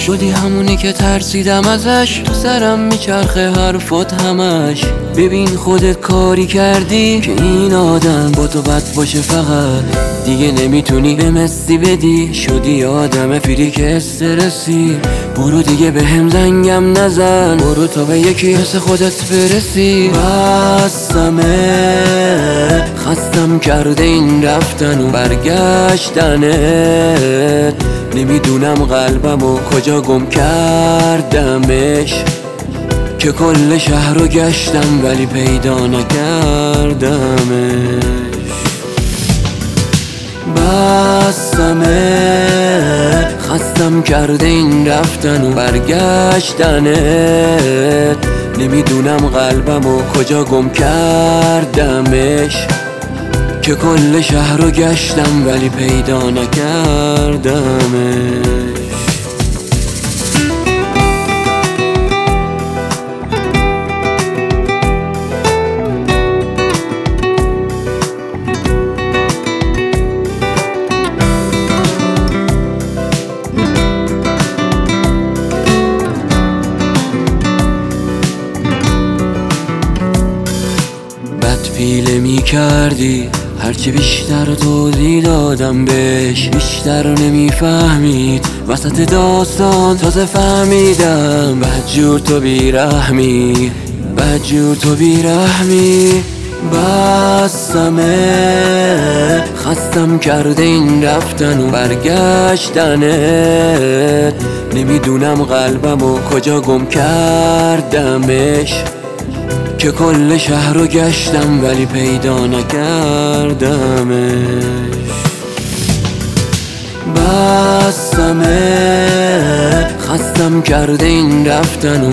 شدی همونی که ترسیدم ازش، تو سرم میچرخه حرفات همش. ببین خودت کاری کردی که این آدم با تو بد باشه، فقط دیگه نمیتونی به مسی بدی. شدی آدم فریک استرسی، برو دیگه به هم زنگم نزن، برو تا به یکی مثل خودت برسی. بسمه خستم کرده این رفتن و برگشتنت، نمیدونم قلبمو کجا گم کردمش، که کل شهر رو گشتم ولی پیدا نکردمش. بسمه خستم کرده این رفتن و برگشتنت، نمیدونم قلبمو کجا گم کردمش، که کل شهر رو گشتم ولی پیدا نکردمش. پیله می کردی هرچی بیشتر توضیح دادم بهش، بیشتر نمیفهمید وسط داستان تازه فهمیدم. بدجور تو بیرحمی، بدجور تو بیرحمی. بسمه خستم کرده این رفتن و برگشتنت، نمیدونم قلبمو کجا گم کردمش، که کل شهر رو گشتم ولی پیدا نکردمش. بسمه خستم کرده این رفتن و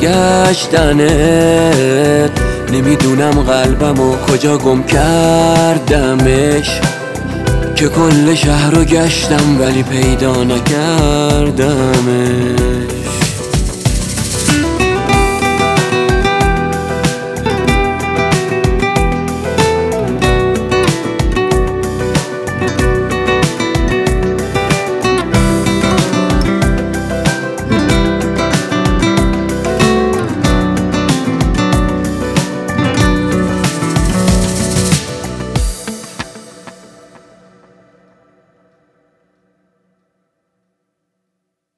برگشتنت، نمیدونم قلبمو کجا گم کردمش، که کل شهر رو گشتم ولی پیدا نکردمش.